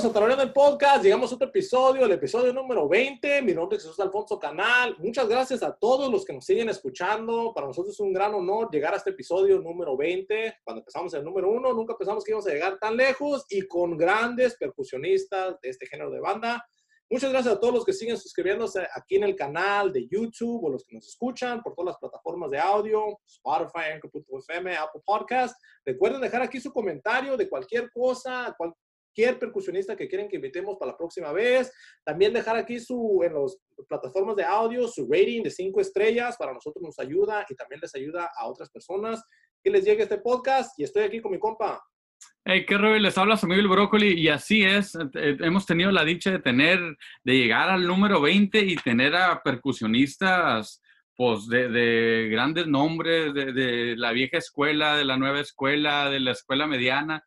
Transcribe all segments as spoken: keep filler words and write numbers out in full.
a Tarareando el Podcast. Llegamos a otro episodio, el episodio número veinte. Mi nombre es Jesús Alfonso Canal. Muchas gracias a todos los que nos siguen escuchando. Para nosotros es un gran honor llegar a este episodio número veinte. Cuando empezamos el número uno, nunca pensamos que íbamos a llegar tan lejos y con grandes percusionistas de este género de banda. Muchas gracias a todos los que siguen suscribiéndose aquí en el canal de YouTube o los que nos escuchan por todas las plataformas de audio, Spotify, Anchor punto F M, Apple Podcast. Recuerden dejar aquí su comentario de cualquier cosa, cualquier percusionista que quieran que invitemos para la próxima vez. También dejar aquí su, en las plataformas de audio su rating de cinco estrellas. Para nosotros nos ayuda y también les ayuda a otras personas que les llegue este podcast. Y estoy aquí con mi compa. Hey, qué rollo, les habla su amigo el Brócoli y así es, eh, hemos tenido la dicha de tener, de llegar al número veinte y tener a percusionistas pues de, de grandes nombres, de, de la vieja escuela, de la nueva escuela, de la escuela mediana.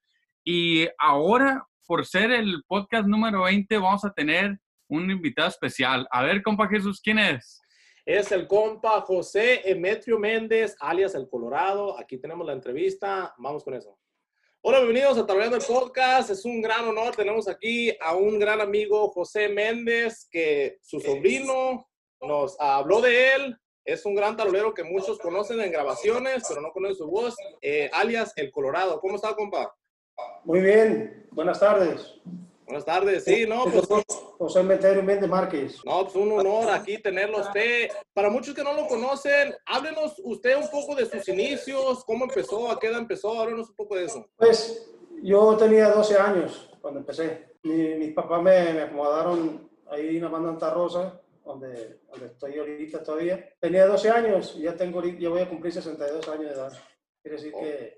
Y ahora, por ser el podcast número veinte, vamos a tener un invitado especial. A ver, compa Jesús, ¿quién es? Es el compa José Emetrio Méndez, alias El Colorado. Aquí tenemos la entrevista, vamos con eso. Hola, bienvenidos a Tarareando el Podcast. Es un gran honor. Tenemos aquí a un gran amigo, José Méndez, que su sobrino nos habló de él. Es un gran tarolero que muchos conocen en grabaciones, pero no conocen su voz, eh, alias El Colorado. ¿Cómo está, compa? Muy bien. Buenas tardes. Buenas tardes. Sí, no, pues... José Emetrio Méndez Márquez. No, pues un honor aquí tenerlo a usted. Para muchos que no lo conocen, háblenos usted un poco de sus inicios, cómo empezó, a qué edad empezó, háblenos un poco de eso. Pues yo tenía doce años cuando empecé. Mi, mis papás me, me acomodaron ahí en la banda Santa Rosa, donde, donde estoy ahorita todavía. Tenía doce años y ya, tengo, ya voy a cumplir sesenta y dos años de edad. Quiere decir oh. que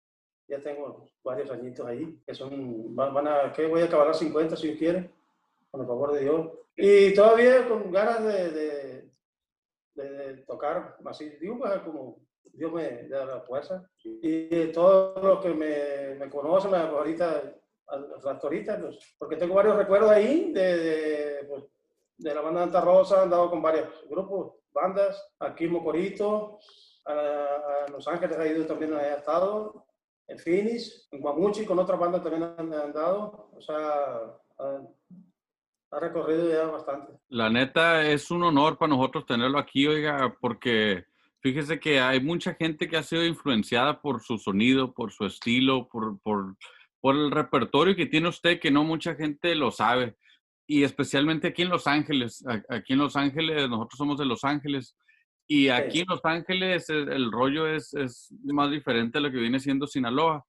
ya tengo varios añitos ahí, que son, van, van a, que voy a acabar a cincuenta si Dios quiere, con el favor de Dios. Y todavía con ganas de, de, de, de tocar, así, digo, pues, como Dios me da la fuerza. Y todos los que me, me conocen ahorita, hasta ahorita, pues, porque tengo varios recuerdos ahí de, de, pues, de la banda Santa Rosa, he andado con varios grupos, bandas, aquí en Mocorito, a, a Los Ángeles he ido también, he estado, en Phoenix, en Guamuchi, con otra banda también han andado, o sea... A, Ha recorrido ya bastante. La neta, es un honor para nosotros tenerlo aquí, oiga, porque fíjese que hay mucha gente que ha sido influenciada por su sonido, por su estilo, por, por, por el repertorio que tiene usted, que no mucha gente lo sabe. Y especialmente aquí en Los Ángeles. Aquí en Los Ángeles, nosotros somos de Los Ángeles. Y aquí sí. En Los Ángeles el, el rollo es, es más diferente a lo que viene siendo Sinaloa.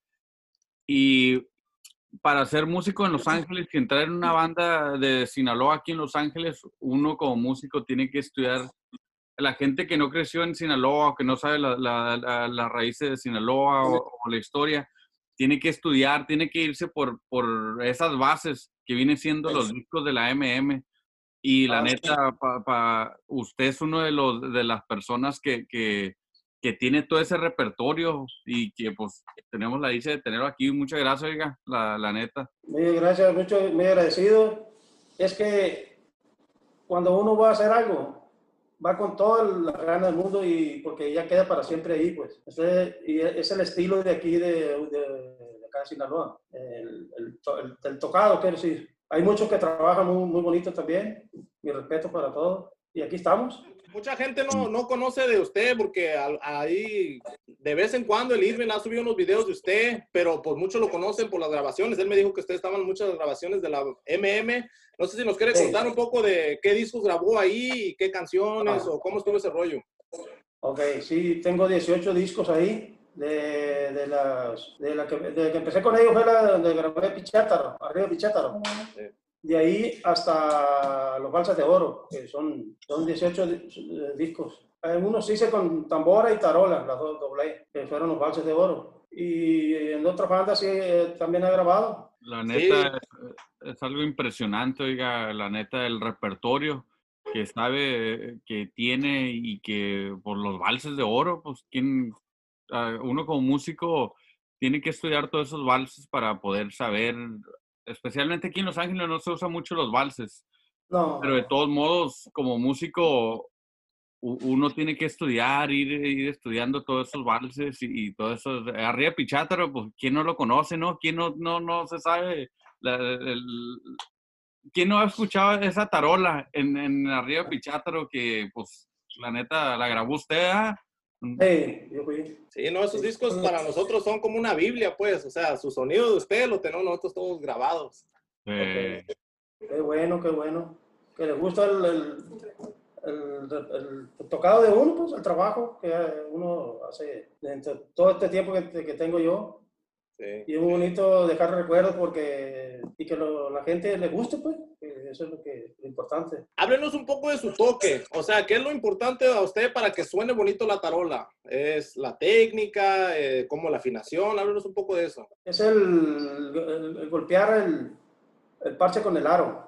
Y... para ser músico en Los Ángeles y entrar en una banda de Sinaloa aquí en Los Ángeles, uno como músico tiene que estudiar. La gente que no creció en Sinaloa o que no sabe las la, la, la raíces de Sinaloa o, o la historia, tiene que estudiar, tiene que irse por, por esas bases que vienen siendo los discos de la M M. Y la neta, pa, pa, usted es uno de, los, de las personas que... que que tiene todo ese repertorio y que pues tenemos la dicha de tenerlo aquí. Muchas gracias, oiga, la, la neta. Muy gracias, mucho, muy agradecido. Es que cuando uno va a hacer algo, va con toda la gana del mundo y porque ya queda para siempre ahí, pues. Ese, y es el estilo de aquí, de, de, de acá de Sinaloa, el, el, el, el tocado, quiero decir. Hay muchos que trabajan muy, muy bonito también, mi respeto para todos. Y aquí estamos. Mucha gente no, no conoce de usted porque ahí de vez en cuando el Irving ha subido unos videos de usted, pero pues muchos lo conocen por las grabaciones. Él me dijo que usted estaba en muchas grabaciones de la M M. No sé si nos quiere contar sí. un poco de qué discos grabó ahí y qué canciones ah. o cómo estuvo ese rollo. Ok, sí, tengo dieciocho discos ahí. De, de, las, de la que, de que empecé con ellos fue la donde grabé Pichátaro, arriba Pichátaro. Sí. De ahí hasta los Balsas de Oro, que son, son dieciocho discos. Algunos hice con tambora y tarola, las dos doble, que fueron los Balsas de Oro. Y en otras bandas sí eh, también he grabado. La neta sí. es, es algo impresionante, oiga, la neta, el repertorio que sabe, que tiene y que por los Valses de Oro, pues quien, uh, uno como músico tiene que estudiar todos esos valses para poder saber. Especialmente aquí en Los Ángeles no se usa mucho los valses. No. Pero de todos modos, como músico, uno tiene que estudiar, ir, ir estudiando todos esos valses y, y todo eso. Arriba Pichátaro, pues, ¿quién no lo conoce, no? ¿Quién no, no, no se sabe la, el, ¿quién no ha escuchado esa tarola en, en Arriba Pichátaro que, pues, la neta, la grabó usted, ¿ah? Sí, yo fui. Sí, no, esos Sí. discos para nosotros son como una Biblia, pues. O sea, su sonido de usted lo tenemos nosotros todos grabados. Eh, Okay. Qué bueno, qué bueno. Que le gusta el, el, el, el, el tocado de uno, pues, el trabajo que uno hace dentro de todo este tiempo que, que tengo yo. Sí. Y es muy bonito dejar recuerdos porque, y que lo, la gente le guste, pues, que eso es lo, que, lo importante. Háblenos un poco de su toque, o sea, ¿qué es lo importante a usted para que suene bonito la tarola? ¿Es la técnica, eh, como la afinación? Háblenos un poco de eso. Es el, el, el golpear el, el parche con el aro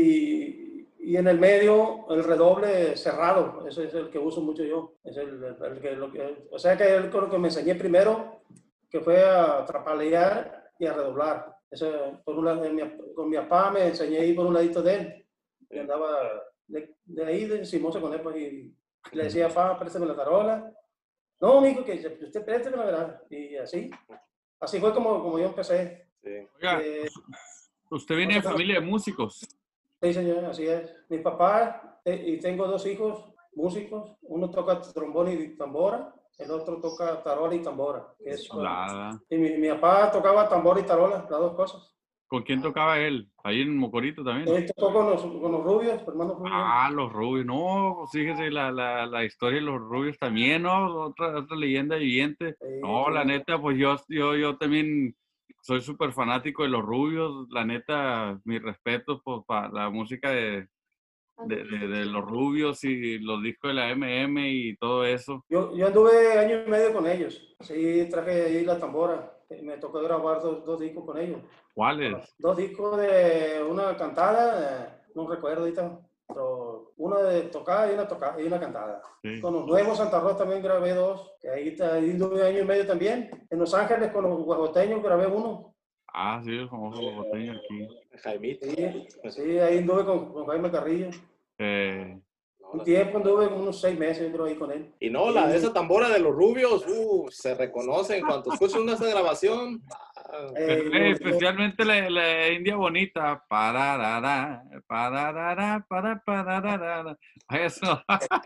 y, y en el medio el redoble cerrado, ese es el que uso mucho yo. Es el, el, el que, lo que, o sea que es lo que me enseñé primero, que fue a trapalear y a redoblar. Eso, por un lado, mi, con mi papá me enseñé ahí por un ladito de él. Y andaba de, de ahí de encimoso con él, pues, y, y le decía, papá, préstame la tarola. No, amigo, que usted préstame la verdad. Y así, así fue como, como yo empecé. Sí. Oiga, Eh, usted viene de familia de músicos. Sí, señor, así es. Mi papá, eh, y tengo dos hijos músicos. Uno toca trombón y tambora, el otro toca tarola y tambora. Que es, Chulada. y mi, mi papá tocaba tambor y tarola, las dos cosas. ¿Con quién tocaba él? Ahí en Mocorito también. Él tocó con los, con los rubios, hermanos rubios. Ah, los rubios. No, pues fíjese la, la, la historia de los rubios también, ¿no? Otra, otra leyenda viviente. Sí, No, la sí. neta, pues yo, yo, yo también soy súper fanático de los rubios. La neta, mis respetos pues, para la música de, de, de, de los rubios y los discos de la M M y todo eso. Yo, yo anduve año y medio con ellos. Sí, traje ahí la tambora. Me tocó grabar dos, dos discos con ellos. ¿Cuáles? Dos discos de una cantada, eh, no recuerdo ahorita, pero una de tocada y una, tocada, y una cantada. Sí. Con los nuevos Santa Rosa también grabé dos, que ahí, ahí anduve año y medio también. En Los Ángeles con los huejoteños grabé uno. Ah, sí, el famoso huejoteño aquí. Jaimito. Sí, sí, ahí anduve con, con Jaime Carrillo. Eh... Un tiempo anduve unos seis meses, yo creo, ahí con él. Y no, la de esa tambora de los rubios, uh, se reconoce en cuanto escuchan una esa grabación. Eh, eh, especialmente la, la India Bonita. Pararara, pararara, para, pararara. Eso.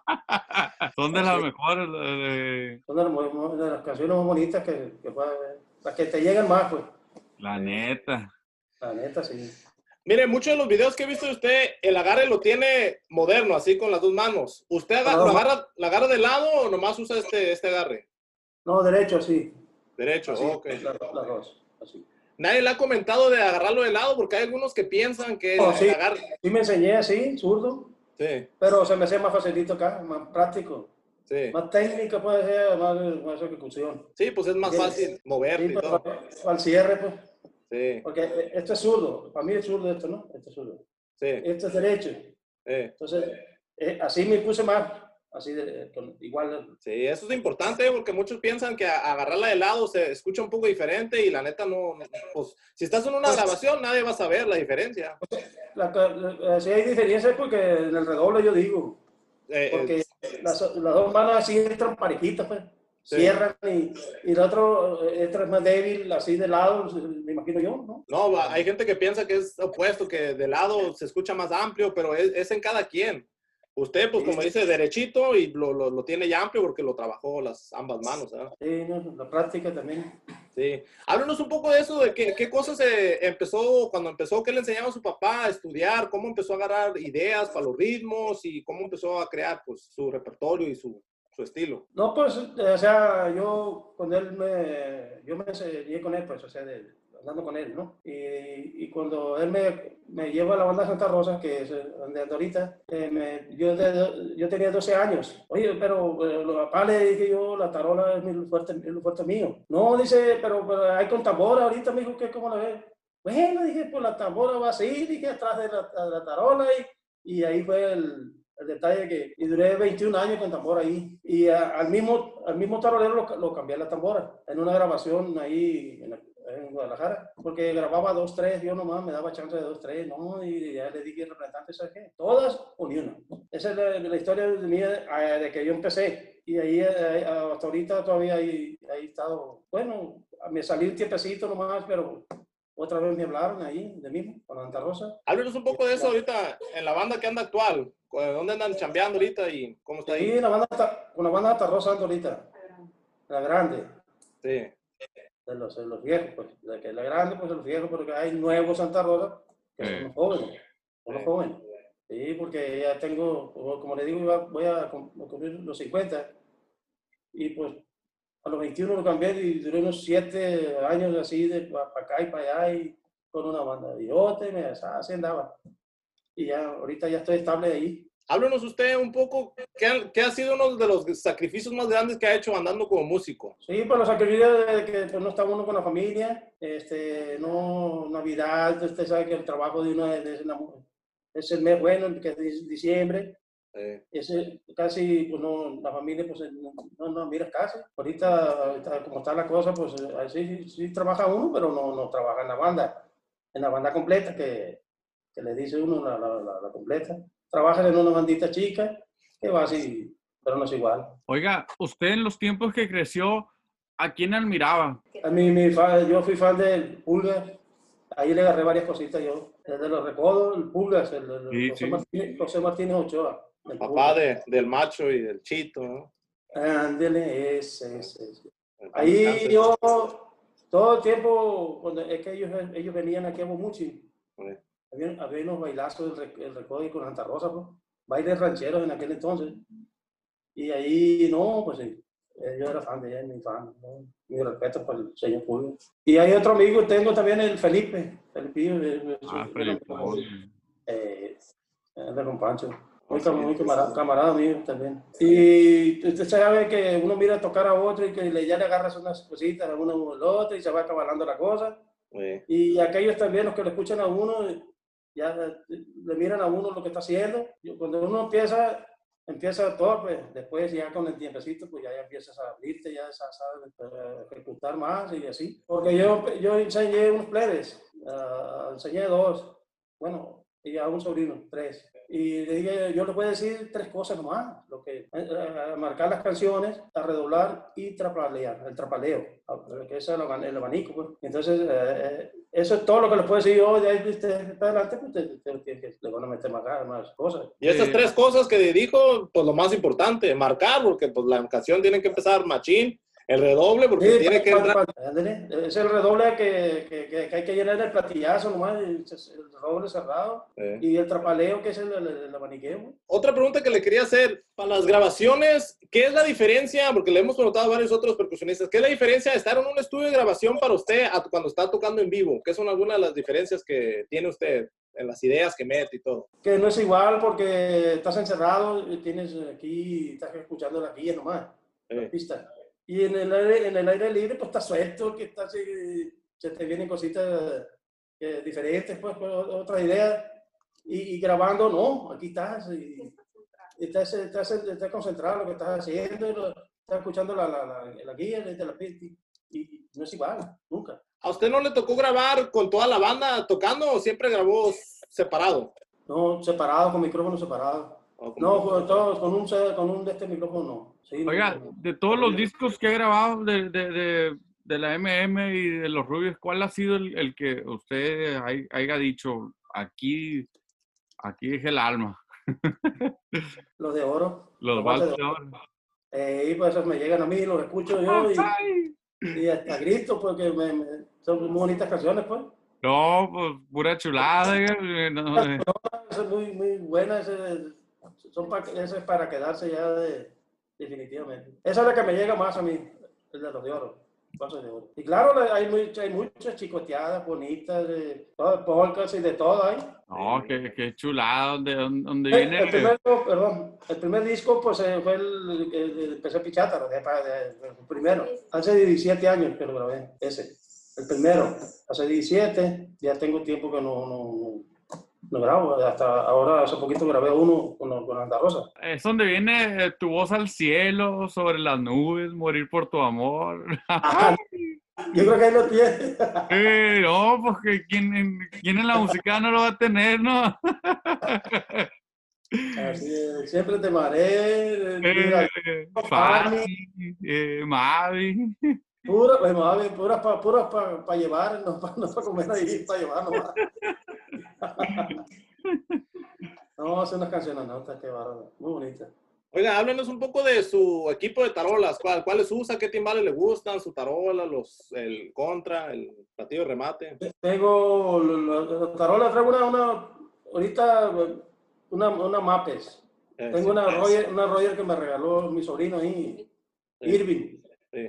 Son de las mejores. Eh. Son de las, de las canciones más bonitas que, que las que te llegan más, pues. La neta. La neta, sí. Mire, muchos de los videos que he visto de usted, el agarre lo tiene moderno, así con las dos manos. ¿Usted agarra, lo agarra, la agarra de lado o nomás usa este, este agarre? No, derecho, así. Derecho, así, ok. Las la dos, así. Nadie le ha comentado de agarrarlo de lado porque hay algunos que piensan que no, el, sí, el agarre... Sí me enseñé así, zurdo. Sí. Pero se me hace más facilito acá, más práctico. Sí. Más técnica puede ser, más, más ejecución. Sí, pues es más fácil moverte sí, y todo. Al cierre, pues. Sí. Porque esto es zurdo. Para mí es zurdo esto, ¿no? Esto es zurdo. Sí. Esto es derecho. Sí. Entonces, eh, así me puse más. Así, de, con, igual. Sí, eso es importante porque muchos piensan que agarrarla de lado se escucha un poco diferente y la neta no, no pues, si estás en una pues, grabación nadie va a saber la diferencia. La, la, si hay diferencia porque en el redoble yo digo. Eh, porque eh, las, las dos manos así entran parejitas, pues. Sí. Cierran y, y el otro entra más débil, así de lado, me imagino yo, ¿no? No, hay gente que piensa que es opuesto, que de lado se escucha más amplio, pero es, es en cada quien. Usted, pues, como dice, derechito y lo, lo, lo tiene ya amplio porque lo trabajó las ambas manos, ¿verdad? Sí, no, la práctica también. Sí. Háblenos un poco de eso, de qué, qué cosas eh, empezó, cuando empezó, qué le enseñaba a su papá a estudiar, cómo empezó a agarrar ideas para los ritmos y cómo empezó a crear, pues, su repertorio y su, su estilo. No, pues, o sea, yo con él me, yo me enseñé con él, pues, o sea, de, andando con él, ¿no? Y, y cuando él me, me lleva a la banda Santa Rosa, que es donde ando ahorita, eh, me, yo, de, yo tenía doce años. Oye, pero eh, a papá le dije yo, la tarola es mi fuerte, es lo fuerte mío. No, dice, pero, pero hay con tambora ahorita, me dijo, ¿qué, ¿cómo la ves? Bueno, dije, pues la tambora va así, dije, atrás de la, de la tarola, y, y ahí fue el... El detalle que y duré veintiún años con tambora ahí. Y a, al, mismo, al mismo tarolero lo, lo cambié a la tambora. En una grabación ahí en, en Guadalajara. Porque grababa dos, tres, yo nomás me daba chance de dos, tres, ¿no? Y ya le dije al representante, ¿sabes qué? Todas o ni una. Esa es la, la historia de mía de que yo empecé. Y ahí hasta ahorita todavía ahí he estado, bueno, me salí un tiempecito nomás, pero otra vez me hablaron ahí, de mismo, con Santa Rosa. Háblenos un poco de eso ahorita, en la banda que anda actual. ¿Dónde andan chambeando ahorita y cómo está ahí? Sí, la banda, con la banda Santa Rosa ando ahorita. La grande. Sí. De los, de los viejos, pues. La, que la grande, pues, de los viejos, porque hay nuevos Santa Rosa, que son los jóvenes. Son los jóvenes. Sí, porque ya tengo, como le digo, voy a cumplir los cincuenta. Y pues, a los veintiuno lo cambié y duré unos siete años así, de para acá y para allá, y con una banda de yote, me, así andaba. Y ya, ahorita ya estoy estable ahí. Háblenos usted un poco, ¿qué ha, ¿qué ha sido uno de los sacrificios más grandes que ha hecho andando como músico? Sí, pues los sacrificios de que pues, no está uno con la familia, este, no, Navidad, usted sabe que el trabajo de uno es, es, una, es el mes bueno, que es diciembre. Sí. Ese, casi, pues no, la familia, pues no, no mira casi. Ahorita, ahorita, como está la cosa, pues así sí trabaja uno, pero no, no trabaja en la banda, en la banda completa, que, que le dice uno la, la, la, la completa. Trabaja en una bandita chica, que va así, pero no es igual. Oiga, usted en los tiempos que creció, ¿a quién admiraba? A mí, mi fan, yo fui fan del Pulgas. Ahí le agarré varias cositas yo. El de los recodos, el Pulgas, el, el sí, José, sí. Martínez, José Martínez Ochoa. Papá de, del Macho y del Chito, ¿no? Ándele, ese, ese, ese. Ahí yo, todo el tiempo, cuando es que ellos, ellos venían aquí a Bomuchi, sí. había, había unos bailazos del el recodo con Santa Rosa, pues. Bailes rancheros en aquel entonces. Y ahí, no, pues sí. Yo era fan de él, mi fan, ¿no? Mi respeto por el señor Pulga. Y hay otro amigo, tengo también el Felipe. Felipe. Ah, Felipe. Eh, anda con Pancho. Muy, muy camarada, camarada mío también. Y usted sabe que uno mira a tocar a otro y que le, ya le agarras unas cositas a uno o al otro y se va acabalando la cosa. Sí. Y aquellos también, los que le escuchan a uno, ya le miran a uno lo que está haciendo. Cuando uno empieza... Empieza todo, pues, después ya con el tiempecito, pues ya, ya empiezas a abrirte, ya sabes, a ejecutar más y así. Porque yo, yo enseñé unos plebes, uh, enseñé dos, bueno, y a un sobrino, tres. Y le dije, yo les voy a decir tres cosas nomás, lo que, uh, marcar las canciones, a redoblar y trapalear, el trapaleo, que es el, el abanico, pues. Entonces, uh, eso es todo lo que les puedo decir yo, de ahí para adelante, pues te, te, te, te, le van a meter más, más cosas. Y esas tres cosas que dijo, pues lo más importante, marcar, porque pues la canción tiene que empezar machín, el redoble, porque sí, tiene para, que para, para, es el redoble que, que, que, que hay que llenar el platillazo nomás, el, el redoble cerrado, sí. Y el trapaleo, que es el, el, el abaniqueo. Otra pregunta que le quería hacer, para las grabaciones, ¿qué es la diferencia? Porque le hemos preguntado a varios otros percusionistas, ¿qué es la diferencia de estar en un estudio de grabación para usted a cuando está tocando en vivo? ¿Qué son algunas de las diferencias que tiene usted en las ideas que mete y todo? Que no es igual porque estás encerrado y tienes aquí, estás escuchando la guía nomás, sí. La pista. Y en el aire, en el aire libre, pues estás suelto, que estás, se te vienen cositas eh, diferentes, pues, otras ideas. Y, y grabando, no, aquí estás, y, y estás, estás, estás concentrado en lo que estás haciendo, y lo, estás escuchando la, la, la, la guía de la pista, y, y no es igual, nunca. ¿A usted no le tocó grabar con toda la banda tocando o siempre grabó separado? No, separado, con micrófono separado. No, con, todos, con, un, con un de este micrófono no. Sí, Oiga, no, de todos los discos que he grabado de, de, de, de la M M y de los Rubios, ¿cuál ha sido el, el que usted hay, haya dicho, aquí, aquí es el alma? Los de oro. Los, los valses de oro. Eh, y pues esos me llegan a mí, los escucho yo y, y hasta grito porque me, me, son muy bonitas canciones, pues. No, pues pura chulada. No, eh. Es muy, muy buena, ese, son para, ese es para quedarse ya de, definitivamente. Esa es la que me llega más a mí, el de los de oro. De oro. Y claro, hay, muy, hay muchas chicoteadas bonitas, de polcas y de todo ahí. No, qué, qué chulada, donde, donde el, viene... El primer, perdón, el primer disco pues fue el, el, el P C Pichata, el primero, hace diecisiete años que lo grabé, ese. El primero, hace diecisiete, ya tengo tiempo que no, no, no grabo, hasta ahora hace poquito grabé uno con, con Santa Rosa. Es donde viene Tu voz al cielo, sobre las nubes, morir por tu amor. Ajá, yo creo que ahí lo tiene. Eh, no, porque ¿quién, ¿quién en la música no lo va a tener, no? Así es, siempre te amaré. Eh, Fanny, eh, Mavi. Pura, pues, mami, puras para pura pa, pa llevar, no para no pa comer ahí, para llevar nomás. No, hace unas canciones, no, está que bárbaro, muy bonita. Oiga, háblenos un poco de su equipo de tarolas. ¿Cuál, ¿Cuáles usa? ¿Qué timbales le gustan? ¿Su tarola? Los, ¿El contra? ¿El platillo de remate? Tengo la tarola, traigo una, una ahorita una, una Mapes. Eh, Tengo sí. una Roger, una Roger que me regaló mi sobrino ahí, Sí. Irving. Sí.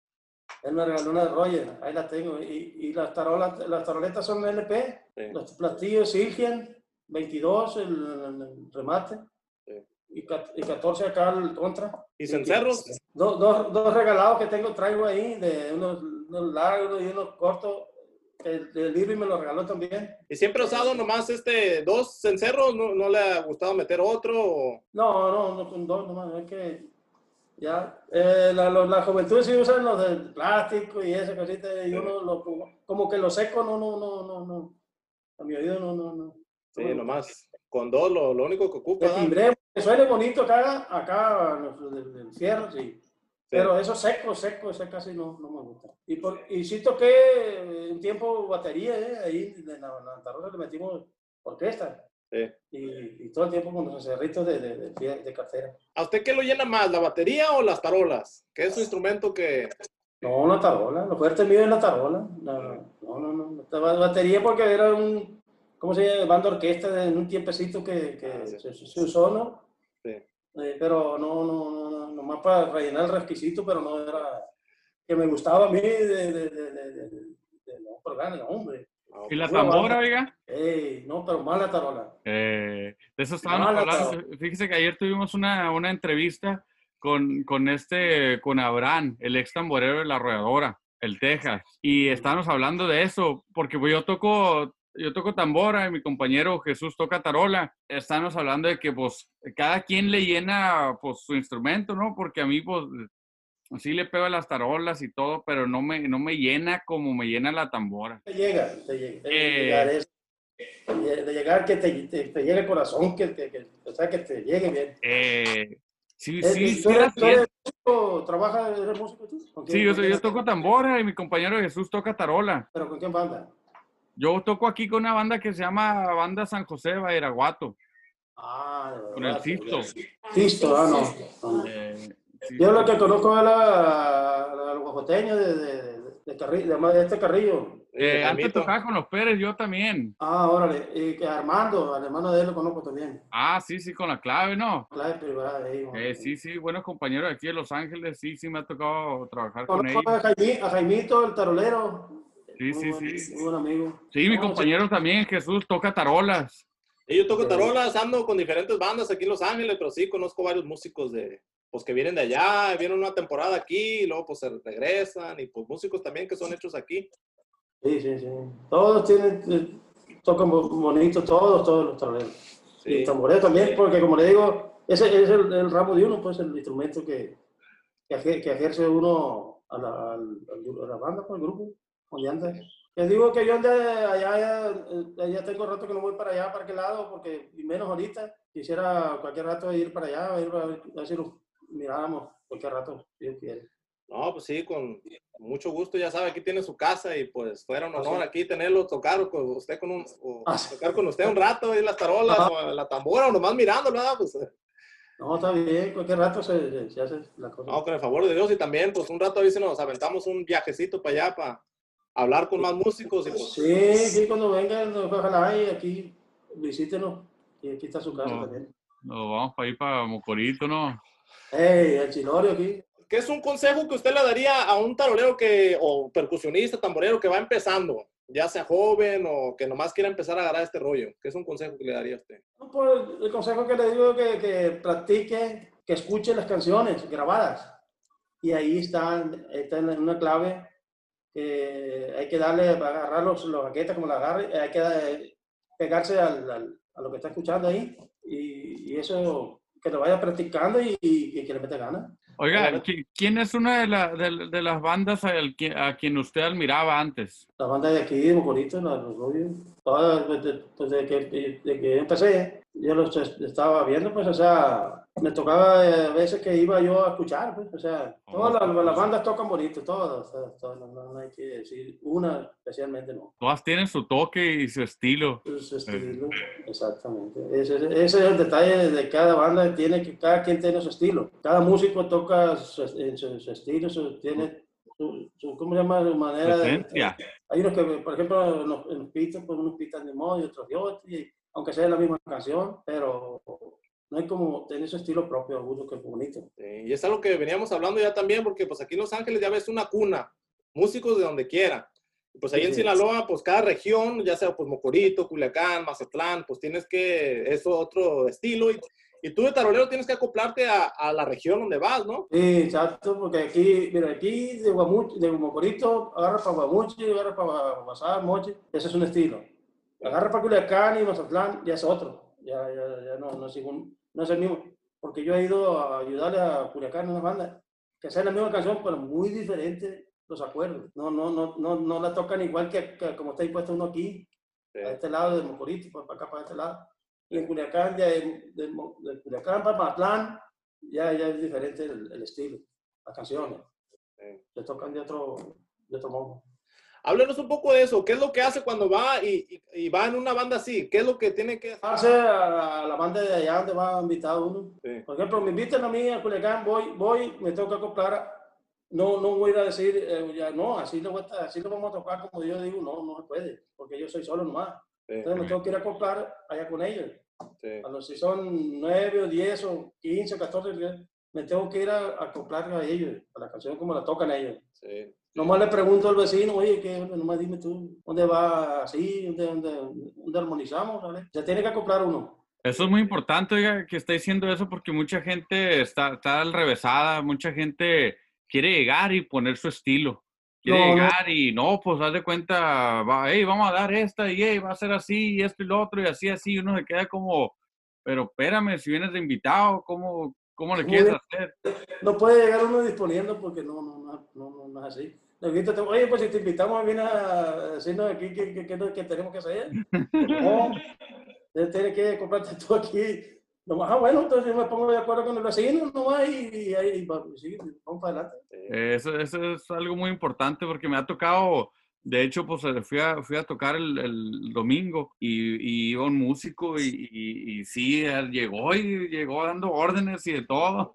Él me regaló una Roger, ahí la tengo. Y, y las tarolas, las taroletas son L P, Sí. los platillos Silgen, veintidós el, el, el remate. Sí. Y, y catorce acá el contra. ¿Y cencerros? Dos, dos, dos regalados que tengo, traigo ahí, de unos, unos largos y unos cortos. El, el Irving me lo regaló también. ¿Y siempre ha usado nomás este, dos cencerros? ¿No, no le ha gustado meter otro? O... No, no, no, con dos nomás. Es que ya, eh, la, la, la juventud sí usan los de plástico y esa cosita. Y uno lo, como que lo seco, no, no, no, no, no. A mi oído no, no, no. Sí, no nomás. Con dos, lo, lo único que ocupa. De timbre, que suene bonito acá, acá del, del fierro, sí. Sí. Pero eso seco, seco, ese casi no, no me gusta. Y, por, y sí toqué un tiempo batería, ¿eh? Ahí en la, la tarola le metimos orquesta. Sí. Y, y todo el tiempo con los cerritos de, de, de, de cartera. ¿A usted qué lo llena más, la batería o las tarolas? ¿Qué es su instrumento que...? No, la tarola, lo fuerte mío es la tarola. La, no, no, no. La batería porque era un... ¿Cómo se llama? Banda orquesta en un tiempecito que, que ah, sí. se, se usó, ¿no? Sí. Eh, pero no, no, no, no, nomás para rellenar el requisito, pero no era que me gustaba a mí de, de, de, de, de, de, de no, pero gana, hombre. ¿Y la tambora, oiga? Ey, no, pero mala tarola. Eh, de eso estábamos hablando. Tarola. Fíjese que ayer tuvimos una, una entrevista con, con este, con Abraham, el ex tamborero de La Arrolladora, el Texas. Y estábamos hablando de eso, porque yo toco... Yo toco tambora y mi compañero Jesús toca tarola. Estamos hablando de que, pues, cada quien le llena, pues, su instrumento, ¿no? Porque a mí, pues, sí le pego a las tarolas y todo, pero no me, no me llena como me llena la tambora. Te llega, te llega. Te eh, llegar es, de llegar que te, te, te llegue el corazón, que, que, que, o sea, que te llegue bien. Eh, sí, es, sí, ¿tú eres, sí. ¿tú eres músico? ¿Trabajas, eres músico tú? Sí, yo, yo toco tambora y mi compañero Jesús toca tarola. ¿Pero con quién banda? Yo toco aquí con una banda que se llama Banda San José de Badiraguato. Ah, de verdad. Con el Sisto. Sisto, ah, no. no. Eh, sí, Yo lo que conozco es al guajoteño de, de, de, de, Carrillo, de este Carrillo. Eh, antes tocaba con los Pérez, yo también. Ah, órale. Y que Armando, al hermano de él lo conozco también. Ah, sí, sí, con la clave, ¿no? Clave privada de ellos. Eh, sí, sí, buenos compañeros de aquí de Los Ángeles. Sí, sí, me ha tocado trabajar conozco con ellos. A, Jaime, a Jaimito, el tarolero. Sí, sí, buen, sí. Muy buen amigo. Sí, mi no, compañero sí. También, Jesús, toca tarolas. Sí, yo toco tarolas, ando con diferentes bandas aquí en Los Ángeles, pero sí conozco varios músicos de, pues, que vienen de allá, vienen una temporada aquí, y luego pues se regresan, y pues músicos también que son hechos aquí. Sí, sí, sí. Todos tienen, tocan bonito, todos, todos los taroleros. Sí. Y tamboreo también, porque como le digo, ese es el, el ramo de uno, pues el instrumento que, que, que ejerce uno a la, a la, a la banda, pues, al grupo. Les digo que yo andé allá, allá, ya tengo rato que no voy para allá, para aquel lado, porque y menos ahorita. Quisiera cualquier rato ir para allá, ir a ver si lo miráramos cualquier rato, si Dios quiere. No, pues sí, con mucho gusto, ya sabe, aquí tiene su casa y pues fuera un honor aquí tenerlo, tocar con usted con un, o ah, tocar con usted un rato, y las tarolas, o la tambora, o nomás mirándolo, ¿verdad? Pues, no, está bien, cualquier rato se, se, se hace la cosa. No, con el favor de Dios, y también, pues un rato a veces nos aventamos un viajecito para allá, para hablar con más músicos. Y pues... Sí, sí, cuando vengan, ojalá, y aquí visítenos, y aquí está su casa no, también. No, vamos para ir para Mocorito, ¿no? ¡Ey, el Chilorio aquí! ¿Qué es un consejo que usted le daría a un tarolero que, o percusionista, tamborero que va empezando, ya sea joven o que nomás quiera empezar a agarrar este rollo? ¿Qué es un consejo que le daría a usted? No, pues, el consejo que le digo es que, que practique, que escuche las canciones grabadas. Y ahí está, está en una clave que hay que darle, agarrar los, los baquetas como la agarre, hay que pegarse al, al, a lo que está escuchando ahí. Y, y eso, que lo vaya practicando y, y, y que le meta ganas. Oiga, ¿quién es una de, la, de, de las bandas a, el, a quien usted admiraba antes? La banda de aquí, de Mocorito, la, los Rubios. Desde, desde, que, desde que empecé, yo los estaba viendo, pues, o sea, me tocaba eh, a veces que iba yo a escuchar, pues, o sea, todas las, las bandas tocan bonito, todas, todas, todas, no, no hay que decir una especialmente, no. Todas tienen su toque y su estilo. Su estilo, eh. exactamente. Ese, ese es el detalle de cada banda, tiene que, cada quien tiene su estilo. Cada músico toca su, su, su estilo, su, tiene su, su, ¿cómo se llama? Su manera de... Hay unos que, por ejemplo, nos, nos pitan, pues unos pitan de modo y otros de otro, y, aunque sea la misma canción, pero no hay como tener su estilo propio, uno que es bonito. Sí, y es algo que veníamos hablando ya también, porque pues aquí en Los Ángeles ya ves una cuna, músicos de donde quiera. Pues ahí sí, en sí. Sinaloa, pues cada región, ya sea pues Mocorito, Culiacán, Mazatlán, pues tienes que, eso otro estilo, y, y tú de tarolero tienes que acoplarte a, a la región donde vas, ¿no? Sí, exacto, porque aquí, mira, aquí de, Guamuch, de Mocorito, agarra para Guamuchi, agarra para Guasá, Mochi, ese es un estilo. Agarra para Culiacán y Mazatlán, ya es otro, ya, ya, ya no, no, es ningún, no es el mismo, porque yo he ido a ayudarle a Culiacán en una banda, que sea la misma canción, pero muy diferente los acuerdos, no, no, no, no, no la tocan igual que, que como está impuesto uno aquí, sí. A este lado de Mocorito, para acá, para este lado, y en Culiacán, ya de, de, de Culiacán para Mazatlán, ya, ya es diferente el, el estilo, las canciones, sí. Se tocan de otro, de otro modo. Háblenos un poco de eso. ¿Qué es lo que hace cuando va y, y, y va en una banda así? ¿Qué es lo que tiene que hacer? Hace a la banda de allá donde va invitado uno. Sí. Por ejemplo, me invitan a mí a Culiacán, voy, voy, me tengo que acoplar. No, no voy a decir, eh, ya, no, así lo, a, así lo vamos a tocar como yo digo, no, no se puede, porque yo soy solo nomás. Sí. Entonces me tengo que ir a acoplar allá con ellos. Sí. A los, si son nueve o diez o quince o catorce, me tengo que ir a, a acoplar a ellos, a la canción como la tocan ellos. Sí. Nomás le pregunto al vecino, oye, ¿qué? Nomás dime tú, ¿dónde va así? ¿Dónde, dónde, dónde armonizamos? ¿Vale? Se tiene que acoplar uno. Eso es muy importante, oiga, que esté diciendo eso, porque mucha gente está, está al revésada, mucha gente quiere llegar y poner su estilo. Quiere no, llegar no. y no, pues haz de cuenta, va, hey, vamos a dar esta y hey, va a ser así y esto y lo otro y así, así. Y uno se queda como, pero espérame, si vienes de invitado, ¿cómo, cómo le quieres hacer? No puede llegar uno disponiendo porque no, no, no, no, no es así. Oye, pues si te invitamos, viene a decirnos aquí qué que, que, que tenemos que hacer. No, tienes que comprarte tú aquí. Nomás, ah, bueno, entonces yo me pongo de acuerdo con el vecino nomás y ahí sí, vamos para adelante. Eso, eso es algo muy importante porque me ha tocado, de hecho, pues fui a, fui a tocar el, el domingo y, y iba un músico y, y, y sí, él llegó y llegó dando órdenes y de todo.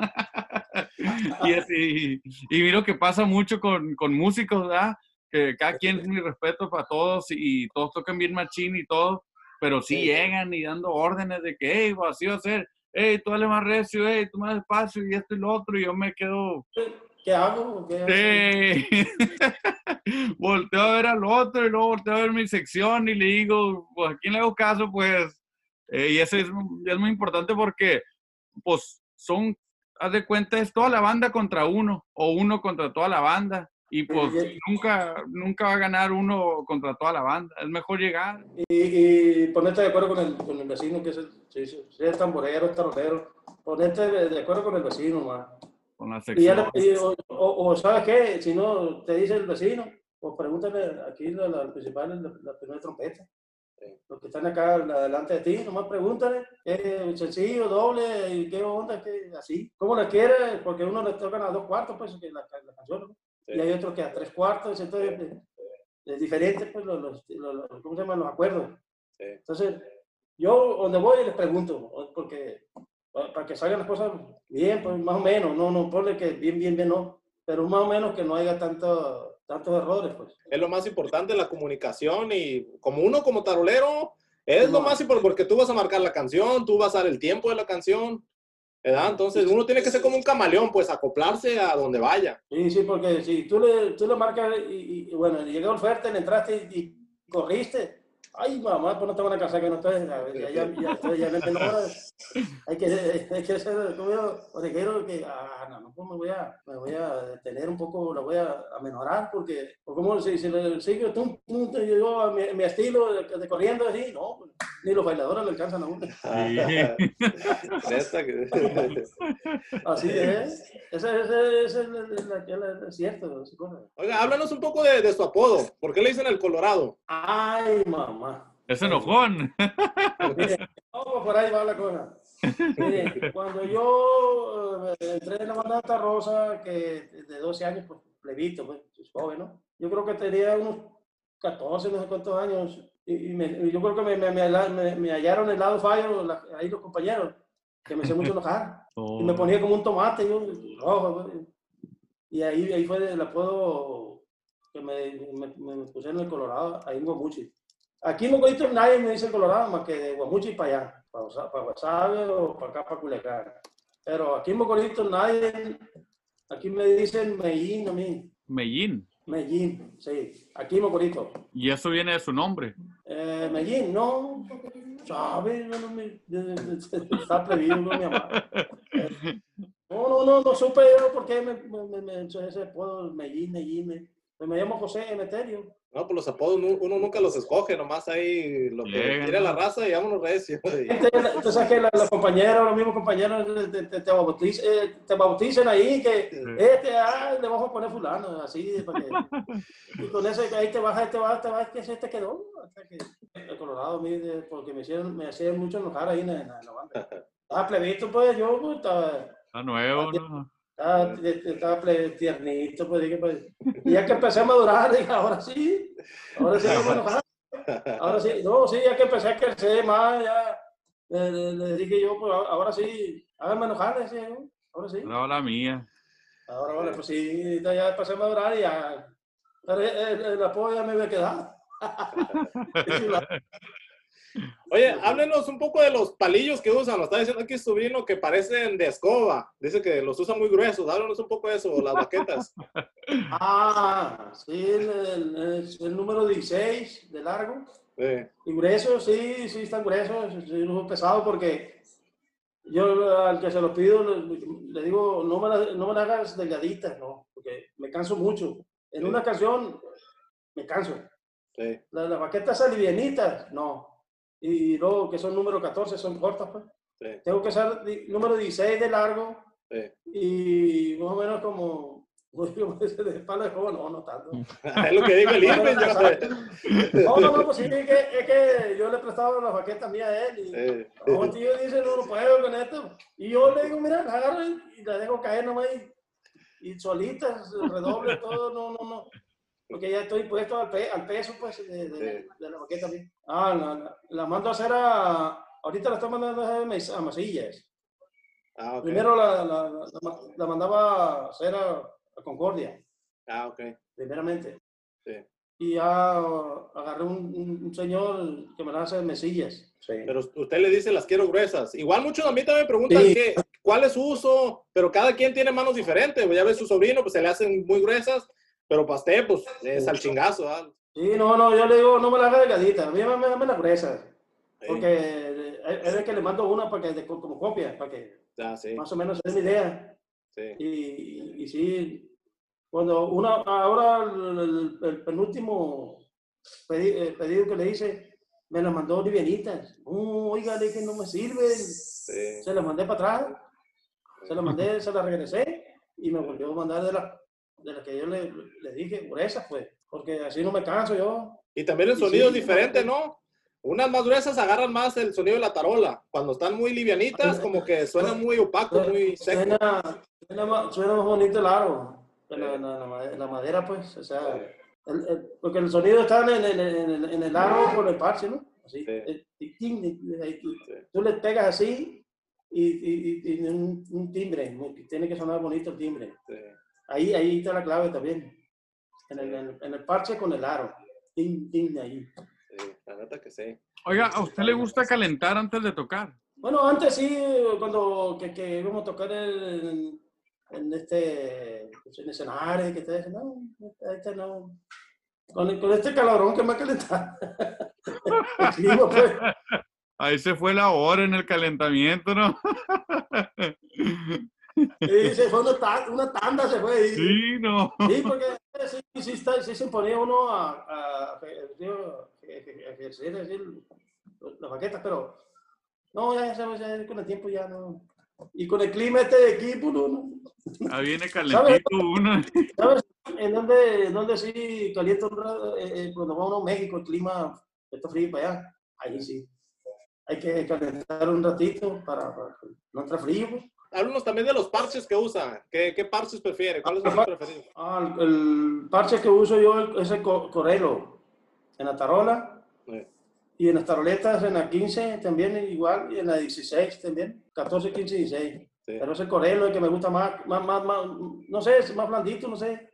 y, así, y miro que pasa mucho con, con músicos, ¿verdad? Que cada quien es mi respeto para todos y, y todos tocan bien machín y todo, pero sí, sí llegan y dando órdenes de que, hey, pues, así va a ser, hey, tú dale más recio, hey, tú más despacio y esto y lo otro, y yo me quedo... ¿Qué hago? ¿Qué sí. Volteo a ver al otro y luego volteo a ver mi sección y le digo, pues, ¿a quién le hago caso? Pues, eh, y eso es, es muy importante porque, pues, son, haz de cuenta, es toda la banda contra uno, o uno contra toda la banda. Y pues sí. nunca, nunca va a ganar uno contra toda la banda. Es mejor llegar. Y, y ponerte de acuerdo con el, con el vecino, que es el, si, si es tamborero, es tarolero. Ponerte de, de acuerdo con el vecino, man. Con la sección. Y, y, o, o, o, ¿sabes qué? Si no te dice el vecino, pues pregúntale aquí la, la principal, la, la primera trompeta. Sí. Los que están acá delante de ti, nomás pregúntale, ¿es sencillo, doble, y qué onda, qué, así? ¿Cómo la quiere? Porque uno le tocan a dos cuartos, pues, que la, la canción, ¿no? Sí. Y hay otros que a tres cuartos, entonces es, es diferente, pues, los, los, los, ¿cómo se llaman? Los acuerdos. Sí. Entonces, yo donde voy les pregunto, porque para que salgan las cosas bien, pues más o menos, no, no ponle que bien, bien, bien, no, pero más o menos que no haya tanto, tantos errores, pues. Es lo más importante, la comunicación, y como uno como tarolero, es no. lo más importante, porque tú vas a marcar la canción, tú vas a dar el tiempo de la canción, ¿verdad? Entonces uno tiene que ser como un camaleón, pues acoplarse a donde vaya. Sí, sí, porque si tú le, tú le marcas y, y bueno, llegó el fuerte, le entraste y, y corriste, ay, mamá, pues no tengo una casa que no estoy, ya, ya, ya, ya, ya venden horas. Hay que, hay que ser como yo, orejero, que, ah, no, no, pues me voy a, me voy a detener un poco, lo voy a, a menorar, porque, porque como si, si le sigo, tú, tú, tú, yo, a mi, mi estilo de, de corriendo así, no, ni los bailadores le alcanzan a uno. Así es, ese, ese, ese es el, el, el, el cierto. Oiga, háblanos un poco de, de su apodo, ¿por qué le dicen el Colorado? Ay, mamá. Es enojón. Mire, no, por ahí va la cosa. Mire, cuando yo eh, entré en la banda Santa Rosa, que de doce años, pues plebito, pues, es joven, ¿no? Yo creo que tenía unos catorce, no sé cuántos años, y, y me, y yo creo que me, me, me, me hallaron el lado fallo, la, ahí los compañeros, que me hacía mucho enojar, Oh. y me ponía como un tomate, yo, rojo, pues, y ahí, ahí fue el apodo que me, me, me pusieron en el Colorado, ahí en Guamuchi. Aquí en Mocorito nadie me dice Colorado, más que de Guamuchi para allá, para, para Guasave o para acá, para Culiacán. Pero aquí en Mocorito nadie, aquí me dicen Medellín a mí. Medellín. Medellín, sí, aquí en Mocorito. ¿Y eso viene de su nombre? Eh, Medellín, no, ¿sabes? No, no, me, está previsto, no me amaba. No, no, no, no supe yo por qué me, me, me ese apodo Medellín, Medellín. Me, me llamo José Emeterio. No, pues los apodos uno nunca los escoge, nomás ahí lo que Llegan, quiere ¿no? la raza y vámonos recio. Tú sabes que los compañeros, los mismos compañeros te, te, te, bauticen, eh, te bauticen ahí, que Sí. este, ah, le vamos a poner fulano, así, para que, y con ese, ahí te vas, ahí te vas, te vas, que se te quedó, hasta que el Colorado, mire, porque me hicieron, me hacían mucho enojar ahí en la, en la banda. Estaba plebito, pues, yo, pues, estaba... Está nuevo, ¿no? Estaba, estaba tiernito, pues, dije, pues, y ya que empecé a madurar, dije, ahora sí, ahora sí, no me enojaba. Ahora sí, no, sí, ya que empecé a crecer más, ya, le, le, le dije yo, pues, ahora sí, háganme enojar, decía yo, ahora sí. No, la mía. Ahora, vale, pues sí, ya empecé a madurar y ya, pero el, el, el apoyo ya me había quedado. Oye, háblenos un poco de los palillos que usan. Nos está diciendo aquí su sobrino que parecen de escoba. Dice que los usan muy gruesos. Háblenos un poco de eso, las baquetas. Ah, sí, el, el, el, el número dieciséis de largo. Sí. Y gruesos, sí, sí, están gruesos. Sí, los he pesado porque yo al que se los pido le, le digo, no me, la, no me la hagas delgaditas, no, porque me canso mucho. En sí. Una canción me canso. Sí. Las la baquetas alivianitas, no. Y luego que son número catorce, son cortas, pues. Sí. Tengo que ser número dieciséis de largo. Sí. Y más o menos como, de espalda de juego, no, no tanto. Es lo que digo el Irving. No, no, no, pues sí, es que, es que yo le he prestado las baquetas mías a él. Y sí. como tío dice, no, no puedo con esto. Y yo le digo, mira, la agarro y la dejo caer nomás. Y, y solitas, redoble, todo, no, no, no. Porque ya estoy puesto al, pe al peso, pues, de, de, sí. de la baqueta mía. Ah, la, la, la mando a hacer a... Ahorita la estoy mandando a hacer a Masillas. Ah, okay. Primero la, la, la, la mandaba a hacer a, a Concordia. Ah, ok. Primeramente. Sí. Y ya agarré un, un, un señor que me la hace en mesillas. Sí. Pero usted le dice las quiero gruesas. Igual muchos a mí también me preguntan sí. qué, cuál es su uso, pero cada quien tiene manos diferentes. Ya ves su sobrino, pues se le hacen muy gruesas, pero para usted, pues es al chingazo. ¿eh? Sí, no, no, yo le digo, no me la haga delgadita, a mí me me la gruesa. Sí. Porque es de que le mando una para que, de, como copia, para que ah, sí. más o menos se dé mi idea. Sí. Y, y, y sí, cuando una, ahora el, el, el penúltimo pedido, pedido que le hice, me las mandó livianitas. Oh, oiga, que no me sirven. Sí. Se las mandé para atrás, sí. se las mandé, se las regresé y me volvió a mandar de las de la que yo le, le dije, gruesas, pues, porque así no me canso yo. Y también el sonido sí, es diferente, ¿no? Unas más gruesas agarran más el sonido de la tarola. Cuando están muy livianitas, como que suena muy opaco, muy seco. Suena, suena, más, suena más bonito el aro. Sí. La, la, la, la madera, pues, o sea, sí. el, el, porque el sonido está en el, en el, en el aro con el parche, ¿no? Así. Sí. El, el, el, el, tú, sí. tú le pegas así y, y, y, y un, un timbre, tiene que sonar bonito el timbre. Sí. Ahí, ahí está la clave también. En el, en, en el parche con el aro. Tim, tim, ahí. Sí, la neta que sí. Oiga, ¿a usted le gusta calentar antes de tocar? Bueno, antes sí, cuando que, que íbamos a tocar en, en este en escenario, que te dicen, no, este no. Con, con este calorón que me ha calentado. El clima, pues. Ahí se fue la hora en el calentamiento, ¿no? Sí, se fue una, tanda, una tanda, se fue. Y, sí, no. Sí, porque sí, sí, está, sí se ponía uno a, a, a, a ejercer las baquetas, pero no, ya sabes, ya con el tiempo ya no. Y con el clima este de equipo, no. no. Ah, viene calentito uno. ¿Sabes en dónde, en dónde sí calienta un rato? Eh, eh, cuando va uno a México, el clima esto frío para allá, ahí sí. Hay que calentar un ratito para, para que no entre frío. Pues. Háblanos también de los parches que usan. ¿Qué, qué parches prefiere? ¿Cuáles son sus preferidos? Ah, el, el parche que uso yo es el Corelo, en la tarola. Sí. Y en las taroletas, en la quince también igual, y en la dieciséis también, catorce, quince, dieciséis. Sí. Pero es el Corelo el que me gusta más, más, más, más, no sé, es más blandito, no sé.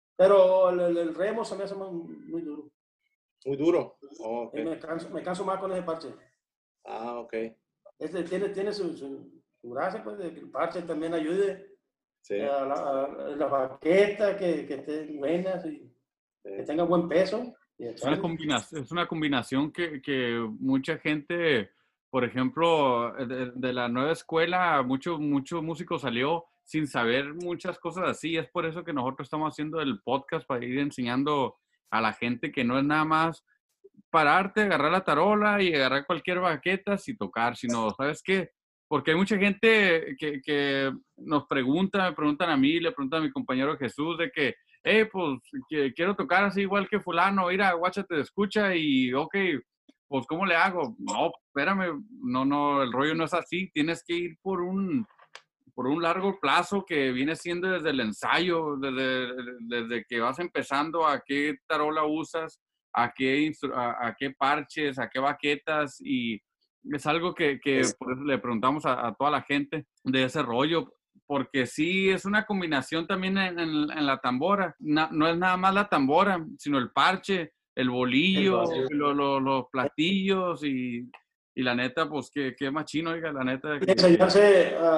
Pero el, el, el remo se me hace muy, muy duro. Muy duro. Oh, okay. me, canso, me canso más con ese parche. Ah, ok. Este tiene, tiene su, su, su gracia, pues, de que el parche también ayude sí. a, la, a, a las baquetas, que, que estén buenas y sí. que tengan buen peso. Es una combinación, es una combinación que, que mucha gente, por ejemplo, de, de la nueva escuela, mucho, mucho músico salió sin saber muchas cosas así. Es por eso que nosotros estamos haciendo el podcast para ir enseñando a la gente que no es nada más pararte, agarrar la tarola y agarrar cualquier baqueta y tocar, sino, ¿sabes qué? Porque hay mucha gente que, que nos pregunta, me preguntan a mí, le preguntan a mi compañero Jesús de que, hey, pues que, quiero tocar así igual que fulano, mira, guáchate, escucha y, ok, pues ¿cómo le hago? No, espérame, no, no, el rollo no es así, tienes que ir por un, por un largo plazo que viene siendo desde el ensayo, desde, desde que vas empezando a qué tarola usas, a qué, a, a qué parches, a qué baquetas, y es algo que, que por eso le preguntamos a, a toda la gente de ese rollo, porque sí es una combinación también en, en, en la tambora. No, no es nada más la tambora, sino el parche, el bolillo, lo, lo, los platillos y, y la neta, pues qué, qué machino, oiga, la neta. Que, enseñarse a,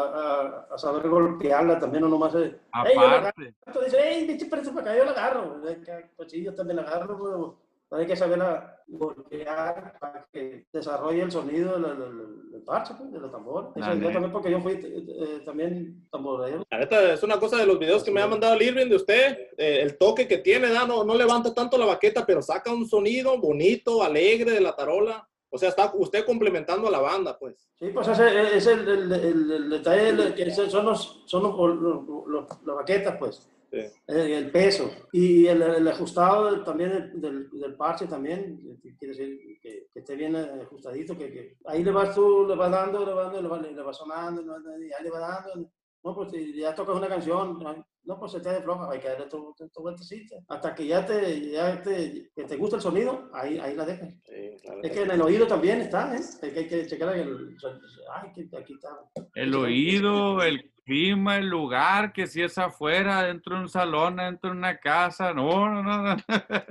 a, a saber golpearla también, no nomás. Eh, aparte. Hey, dice, hey, bicho, pero para acá yo la agarro. Pues sí, yo también la agarro, pero hay que saberla golpear para que desarrolle el sonido del, del, del parche, pues, de la tambora. Eso, yo también, porque yo fui eh, también tamborero. La neta, es una cosa de los videos que me ha mandado el Irving de usted, eh, el toque que tiene, ¿no? No, no levanta tanto la baqueta, pero saca un sonido bonito, alegre de la tarola. O sea, está usted complementando a la banda, pues. Sí, pues ese es el, el, el, el detalle, el, que son, los, son los, los, los, las baquetas, pues. Sí. El, el peso. Y el, el ajustado también del, del parche también, quiere decir que, que esté bien ajustadito, que, que ahí le vas tú, le vas dando, le vas, le vas, le vas sonando, y ahí le vas dando. No, pues ya tocas una canción, no, pues se te afloja, hay que darle tu, tu, tu vueltecita. Hasta que ya te, ya te, que te gusta el sonido, ahí, ahí la dejas. Sí, claro. Es que en el oído también está, ¿eh? Hay que, hay que checar el, ay, que aquí está. El oído, el clima, el lugar, que si es afuera, dentro de un salón, dentro de una casa, no, no, no, no.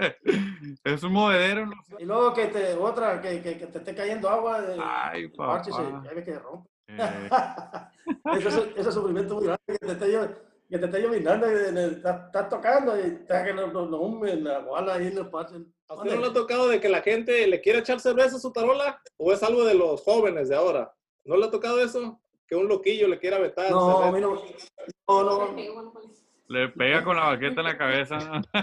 Es un movedero. Y luego que te, otra, que, que, que te esté cayendo agua, de, ay, papá. Parche, ya ves que se rompe. Eh. ese, es, ese es sufrimiento muy grande, que te esté, que te esté llovinando, estás está tocando y está que no, no, no, la bola ahí en el parche. ¿A usted no le ha tocado de que la gente le quiera echar cerveza a su tarola? ¿O es algo de los jóvenes de ahora? ¿No le ha tocado eso? Que un loquillo le quiera vetar. No, cerveza. A mí no. No, no. Le pega con la baqueta en la cabeza.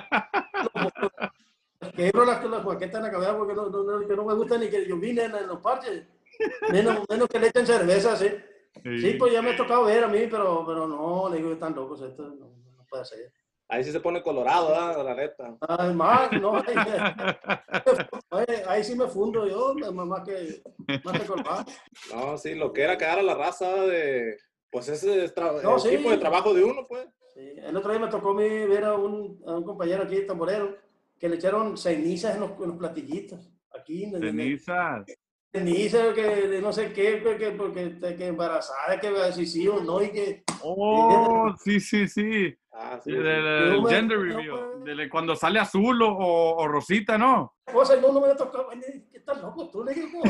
Quebro las, las baquetas en la cabeza porque no, no, no, que no me gusta ni que llovinen en los parches. Menos, menos que le echen cerveza, ¿sí? Sí. Sí, pues ya me ha tocado ver a mí, pero, pero no, le digo que están locos, esto no, no puede ser. Ahí sí se pone colorado, ¿verdad? La neta. Ay, más, no, ahí, ahí, ahí sí me fundo yo, más que, más que colorado. No, sí, lo que era cagar a la raza de, pues ese es no, el sí. tipo de trabajo de uno, pues. Sí. El otro día me tocó a mí ver a un, a un compañero aquí, tamborero, que le echaron cenizas en los, en los platillitos. Aquí. ¿Cenizas? Ceniza, que no sé qué, porque, porque que embarazada, que si sí o no, y que... Oh, sí, sí, sí. Ah, sí, del, del el gender no, reveal, de cuando sale azul o, o, o rosita, ¿no? O sea, no, no me ha tocado, ¿qué estás loco? Tú le digo,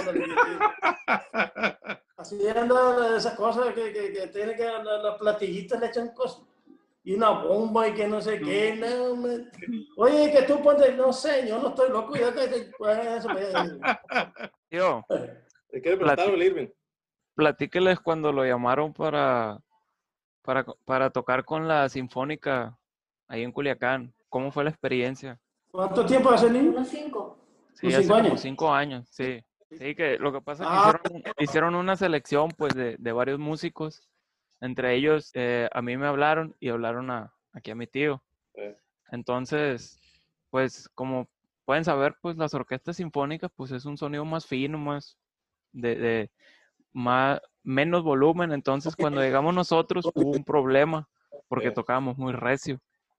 así anda esas cosas que, que, que tiene que las la platillitas le echan cosas. Y una bomba y que no sé qué. No, me... Oye, que tú pones, no sé, yo no estoy loco. Ya que, pues, Tío, ¿te quieres preguntar al Irving? Platíqueles cuando lo llamaron para, para, para tocar con la Sinfónica ahí en Culiacán. ¿Cómo fue la experiencia? ¿Cuánto tiempo hace, niño? Unos cinco. Sí, hace cinco años? Como cinco años, sí. Sí, que lo que pasa es que ah. hicieron, hicieron una selección pues de, de varios músicos. Entre ellos, eh, a mí me hablaron y hablaron a, aquí a mi tío. Eh. Entonces, pues como pueden saber, pues las orquestas sinfónicas, pues es un sonido más fino, más de, de más, menos volumen. Entonces, cuando llegamos nosotros, hubo un problema porque Sí. tocábamos muy recio.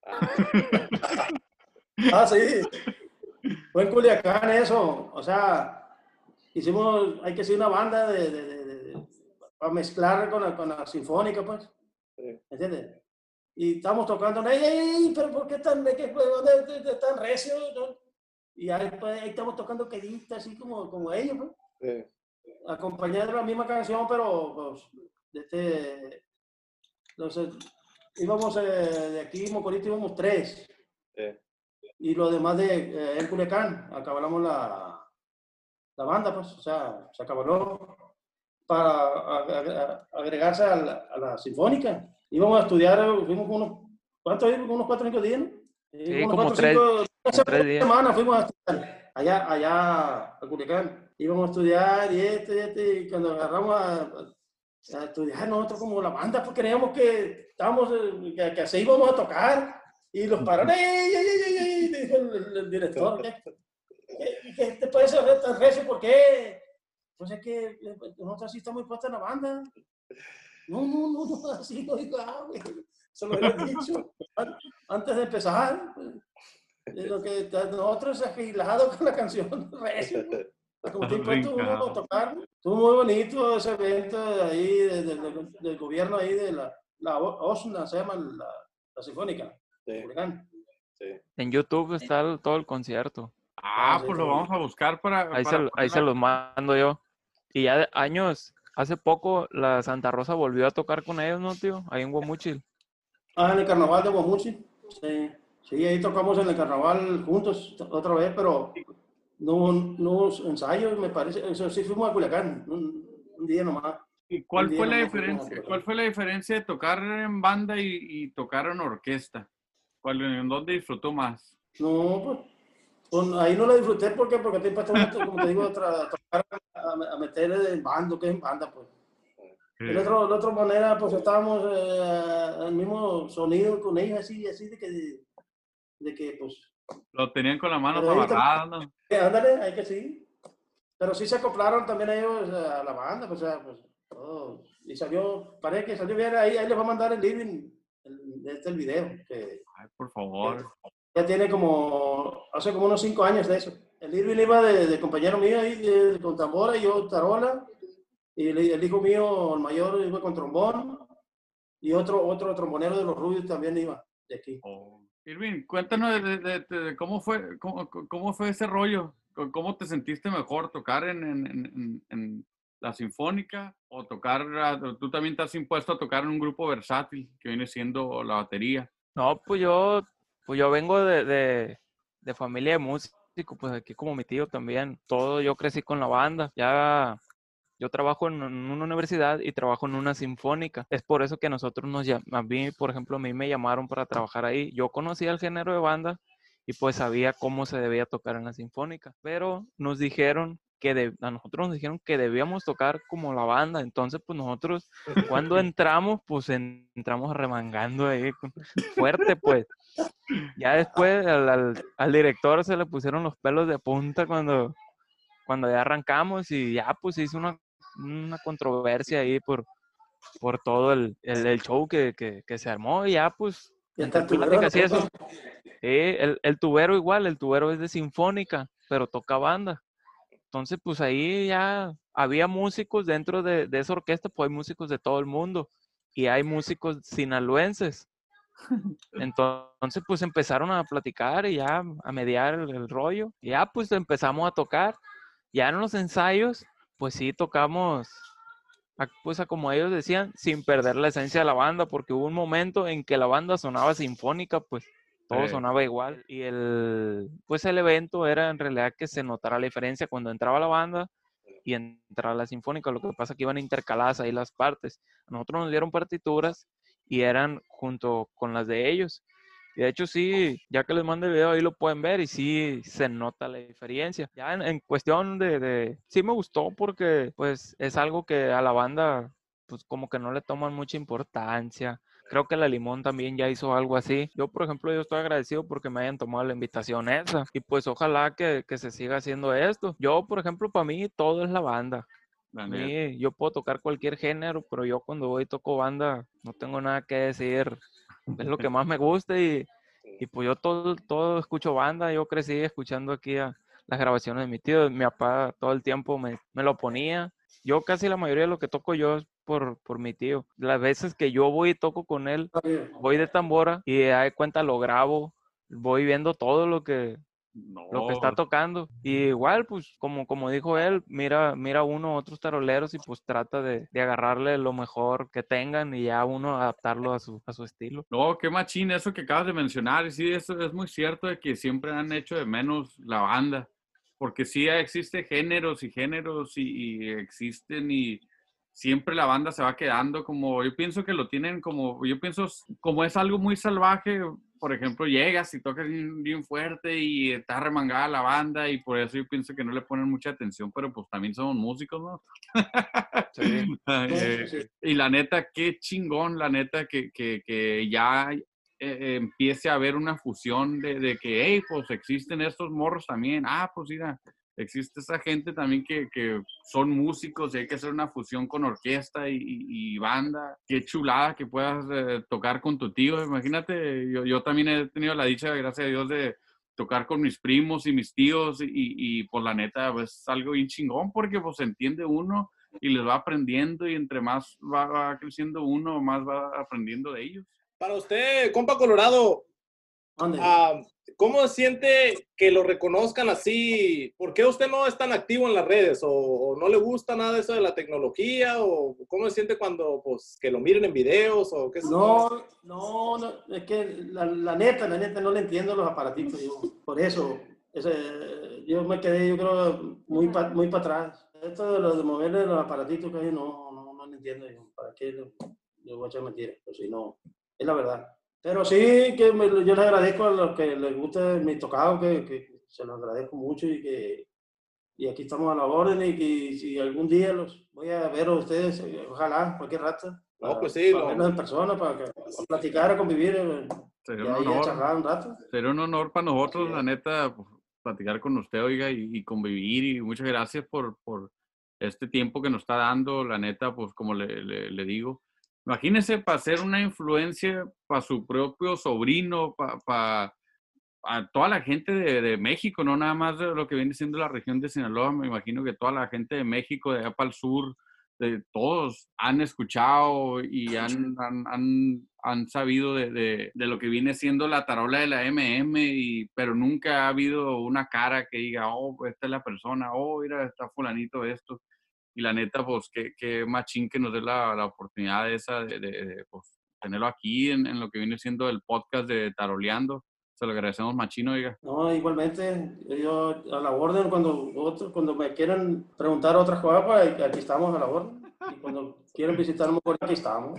Ah, sí. Fue en Culiacán eso. O sea, hicimos, hay que hacer una banda de, de, de, de- de- para mezclar con la, con la sinfónica, pues. Sí. ¿Entiendes? Y estamos tocando, ¡ey, ey, ey! ¿Pero por qué tan, de qué, de, de- de- tan recio? ¿No? Y ahí, pues, ahí estamos tocando queditas, así como, como ellos, pues. Sí. Acompañar la misma canción, pero pues, de este, entonces, íbamos eh, de aquí, Mocorito, íbamos tres, Sí. y los demás de eh, El Culiacán, acabamos la, la banda, pues, o sea, se acabó para a- a- a- agregarse a la, a la sinfónica. Íbamos a estudiar, fuimos unos, ¿cuántos íbamos? Unos cuatro o cinco días, ¿no? Sí, Sí, unos como cuatro o tres, cinco, como tres días. semanas fuimos a estudiar allá, allá a Culiacán. Íbamos a estudiar y este, y este, y cuando agarramos a, a estudiar nosotros como la banda, pues creíamos que estábamos, eh, que, que así íbamos a tocar. Y los pararon, ¡ey, ey, ey, ey, ey! Dijo el, el- el director, ¿qué, qué, qué te puede ser tan recio? ¿Por qué? Pues es que eh, nosotros así estamos puestos en la banda. No, no, no, no, así no digo, ah, güey. Eso lo hubieran dicho an- antes de empezar. Pues, de lo que ta- nosotros agilados con la canción recio, pues, como te impuesto uno a tocar. Estuvo muy bonito ese evento de ahí, de- de- de- del gobierno ahí de la, la O- OSNA, se llama la, la Sinfónica. Sí. Culiacán. Sí. En YouTube está el- todo el concierto. Ah, Ah, sí, pues sí. lo vamos a buscar para... Ahí, para se, ahí se ponerla los mando yo. Y ya de años, hace poco, la Santa Rosa volvió a tocar con ellos, ¿no, tío? Ahí en Guamuchil. Ah, en el carnaval de Guamuchi. Sí, sí, ahí tocamos en el carnaval juntos otra vez, pero no hubo no hubo ensayos, me parece. Eso sí, fuimos a Culiacán, un, un día nomás. ¿Y Un cuál día fue la nomás fuimos a diferencia? Culiacán. ¿Cuál fue la diferencia de tocar en banda y, y tocar en orquesta? ¿Cuál, en dónde disfrutó más? No, pues, pues, ahí no lo disfruté porque, porque te impuesto uno, como te digo, a, tra- a tocar, a, a meter en bando, que es en banda, pues. El Eh, otro, la otra manera, pues estábamos eh, al mismo sonido con ellos, así, así de que, de que, pues, lo tenían con las manos pero ellos también, amarradas, ¿no? eh, ándale, hay que sí. Pero sí se acoplaron también ellos a la banda, pues, o sea, pues, todo. Y salió, parece que salió bien, ahí, ahí les va a mandar el living, el, este el video, que, Ay, por que favor. ya tiene como, hace como unos cinco años de eso. El Irving iba de, de compañero mío ahí de- con tambora y yo tarola, y el, el hijo mío, el mayor, iba con trombón, y otro, otro trombonero de los rubios también iba de aquí. Oh. Irving, cuéntanos de, de- de- de cómo fue, cómo, cómo fue ese rollo. ¿Cómo te sentiste mejor tocar en, en- en- en la sinfónica o tocar, ah, tú también estás impuesto a tocar en un grupo versátil que viene siendo la batería? No, pues yo, pues yo vengo de, de, de familia de músicos, pues aquí como mi tío también. Todo yo crecí con la banda. Ya yo trabajo en, en una universidad y trabajo en una sinfónica. Es por eso que nosotros nos llam- a mí, por ejemplo, a mí me llamaron para trabajar ahí. Yo conocía el género de banda y pues sabía cómo se debía tocar en la sinfónica. Pero nos dijeron que de- a nosotros nos dijeron que debíamos tocar como la banda. Entonces, pues nosotros cuando entramos, pues en- entramos remangando ahí con- fuerte, pues. Ya después al, al- al director se le pusieron los pelos de punta cuando, cuando ya arrancamos y ya pues se hizo una, una controversia ahí por, por todo el, el, el show que, que, que se armó y ya pues Y hasta entre el tubero pláticas y lo eso. toca. Sí, el, el tubero igual, el tubero es de sinfónica, pero toca banda. Entonces pues ahí ya había músicos dentro de, de esa orquesta, pues hay músicos de todo el mundo y hay músicos sinaloenses. Entonces, pues empezaron a platicar y ya a mediar el, el rollo. Y ya, pues empezamos a tocar. Ya en los ensayos, pues sí tocamos, a- pues a como ellos decían, sin perder la esencia de la banda, porque hubo un momento en que la banda sonaba sinfónica, pues todo Eh, sonaba igual. Y el, pues el evento era en realidad que se notara la diferencia cuando entraba la banda y entraba la sinfónica. Lo que pasa es que iban intercaladas ahí las partes. A nosotros nos dieron partituras y eran junto con las de ellos. Y de hecho sí, ya que les mando el video ahí lo pueden ver y sí se nota la diferencia. Ya en, en cuestión de, de, sí me gustó porque pues es algo que a la banda pues como que no le toman mucha importancia. Creo que la Limón también ya hizo algo así. Yo, por ejemplo, yo estoy agradecido porque me hayan tomado la invitación esa. Y pues ojalá que, que se siga haciendo esto. Yo, por ejemplo, para mí todo es la banda. La A neta. mí, yo puedo tocar cualquier género, pero yo cuando voy y toco banda no tengo nada que decir. Es lo que más me gusta y, y pues yo todo, todo escucho banda. Yo crecí escuchando aquí a las grabaciones de mi tío. Mi papá todo el tiempo me, me lo ponía. Yo casi la mayoría de lo que toco yo es por, por mi tío. Las veces que yo voy y toco con él, Está bien. voy de tambora y de cuenta lo grabo. Voy viendo todo lo que, lo que está No, tocando. Y igual, pues, como, como dijo él, mira, mira uno otros taroleros y pues trata de, de agarrarle lo mejor que tengan y ya uno adaptarlo a su, a su estilo. no, qué machín eso que acabas de mencionar. Y sí, eso es muy cierto de que siempre han hecho de menos la banda. Porque sí existe géneros y géneros y, y existen y siempre la banda se va quedando como, yo pienso que lo tienen como, yo pienso como es algo muy salvaje, por ejemplo, llegas y tocas bien, bien fuerte y está remangada la banda y por eso yo pienso que no le ponen mucha atención, pero pues también somos músicos, ¿no? Sí. Eh, Sí, sí. y la neta, qué chingón, la neta, que, que, que ya eh, eh, empiece a haber una fusión de, de que, hey, pues existen estos morros también. Ah, pues mira, existe esa gente también que, que son músicos y hay que hacer una fusión con orquesta y, y, y banda. Qué chulada que puedas eh, tocar con tu tío. Imagínate, yo, yo también he tenido la dicha, gracias a Dios, de tocar con mis primos y mis tíos y, y, y por la neta, pues es algo bien chingón porque pues entiende uno y les va aprendiendo y entre más va, va creciendo uno, más va aprendiendo de ellos. Para usted, compa Colorado, Ande. ah, ¿cómo siente que lo reconozcan así? ¿Por qué usted no es tan activo en las redes? ¿O, o no le gusta nada de eso de la tecnología? ¿O cómo se siente cuando pues, que lo miren en videos? ¿O qué sé yo? No, no, no, es que la, la neta, la neta no le entiendo los aparatitos, yo. Por eso, ese, yo me quedé, yo creo, muy para muy pa atrás. Esto de, los, de moverle los aparatitos, que no, no, no lo entiendo yo. ¿Para qué le, le voy a echar mentiras? Pues si no, es la verdad. Pero sí que me, yo les agradezco a los que les guste mi tocado, que, que se los agradezco mucho y que y aquí estamos a la orden y que si algún día los voy a ver a ustedes, ojalá, cualquier rato, No, para, pues sí, para lo, verlos en persona, para, que, para platicar, a convivir, eh, Sería y un ahí a honor, charlar un rato. sería un honor para nosotros, Así la es. neta, pues, platicar con usted, oiga, y, y convivir. Y muchas gracias por, por este tiempo que nos está dando, la neta, pues como le, le, le digo. Imagínese para ser una influencia para su propio sobrino, para pa, a toda la gente de, de México, no nada más de lo que viene siendo la región de Sinaloa. Me imagino que toda la gente de México, de allá para el sur, de todos han escuchado y han, han, han, han sabido de, de, de lo que viene siendo la tarola de la M M, y, pero nunca ha habido una cara que diga, oh, pues esta es la persona, oh, mira, está fulanito esto. Y la neta, pues, qué, qué machín que nos dé la, la oportunidad esa de, de, de pues, tenerlo aquí en, en lo que viene siendo el podcast de Taroleando. Se lo agradecemos machino, oiga. No, igualmente, yo a la orden cuando, otro, cuando me quieran preguntar otras cosas, pues aquí estamos a la orden. Y cuando quieran visitarme por aquí estamos.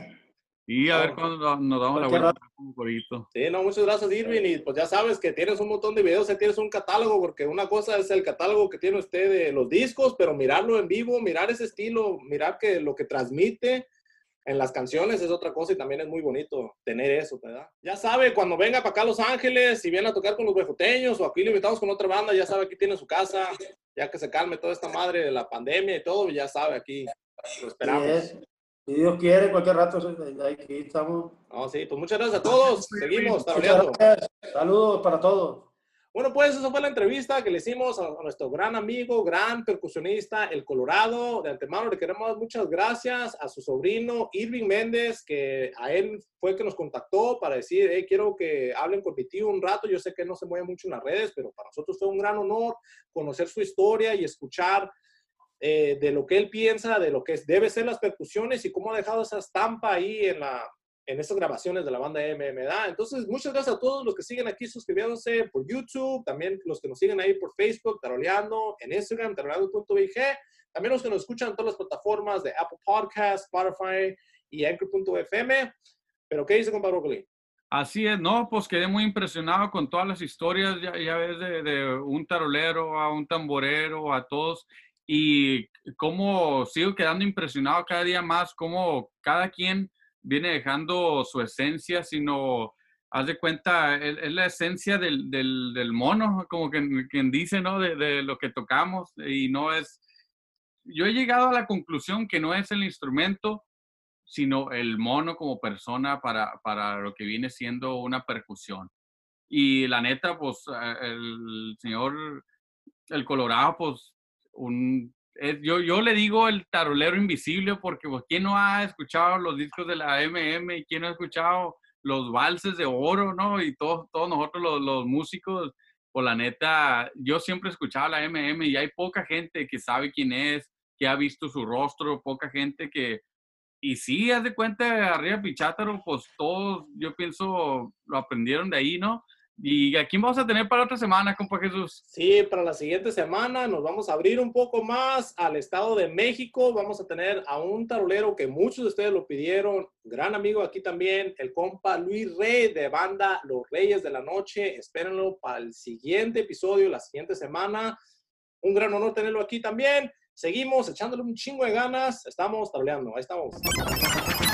Y a ver No, cuándo nos damos la cualquier vuelta rato. un poquito. sí, no, muchas gracias, Irving. Y pues ya sabes que tienes un montón de videos, ya tienes un catálogo, porque una cosa es el catálogo que tiene usted de los discos, pero mirarlo en vivo, mirar ese estilo, mirar que lo que transmite en las canciones es otra cosa y también es muy bonito tener eso, ¿verdad? Ya sabe, cuando venga para acá a Los Ángeles, si viene a tocar con los Bejuteños o aquí lo invitamos con otra banda, ya sabe, aquí tiene su casa, ya que se calme toda esta madre de la pandemia y todo, ya sabe, aquí lo esperamos. Sí es. Si Dios quiere, cualquier rato, aquí estamos. No, sí, pues muchas gracias a todos, seguimos Muchas taroleando. gracias. Saludos para todos. Bueno, pues eso fue la entrevista que le hicimos a, a nuestro gran amigo, gran percusionista, el Colorado. De antemano le queremos dar muchas gracias a su sobrino Irving Méndez, que a él fue el que nos contactó para decir, hey, quiero que hablen con mi tío un rato. Yo sé que no se mueve mucho en las redes, pero para nosotros fue un gran honor conocer su historia y escuchar eh, de lo que él piensa, de lo que es, debe ser las percusiones y cómo ha dejado esa estampa ahí en la... en estas grabaciones de la banda M M A. Entonces, muchas gracias a todos los que siguen aquí suscribiéndose por YouTube, también los que nos siguen ahí por Facebook, Taroleando, en Instagram, taroleando punto b g, también los que nos escuchan en todas las plataformas de Apple Podcasts, Spotify y Anchor punto f m. ¿Pero qué dice, compa Broccoli? Así es, no, pues quedé muy impresionado con todas las historias, ya, ya ves, de, de un tarolero a un tamborero, a todos, y cómo sigo quedando impresionado cada día más, cómo cada quien viene dejando su esencia, sino, haz de cuenta, es, es la esencia del, del, del mono, como quien, quien dice, ¿no? De, de lo que tocamos, y no es... Yo he llegado a la conclusión que no es el instrumento, sino el mono como persona para, para lo que viene siendo una percusión. Y la neta, pues, el señor, el Colorado, pues, un, es, yo, yo le digo el tarolero invisible porque, pues, ¿quién no ha escuchado los discos de la eme eme? ¿Y quién no ha escuchado los valses de oro, no? Y todos, todos nosotros los, los músicos, pues, la neta, yo siempre escuchaba la eme eme y hay poca gente que sabe quién es, que ha visto su rostro, poca gente que... Y sí, haz de cuenta, arriba Pichátaro, pues todos, yo pienso, lo aprendieron de ahí, ¿no? ¿Y a quién vamos a tener para otra semana, compa Jesús? Sí, para la siguiente semana nos vamos a abrir un poco más al Estado de México. Vamos a tener a un tarolero que muchos de ustedes lo pidieron, gran amigo aquí también, el compa Luis Rey de banda Los Reyes de la Noche. Espérenlo para el siguiente episodio, la siguiente semana. Un gran honor tenerlo aquí también. Seguimos echándole un chingo de ganas. Estamos taroleando. Ahí estamos.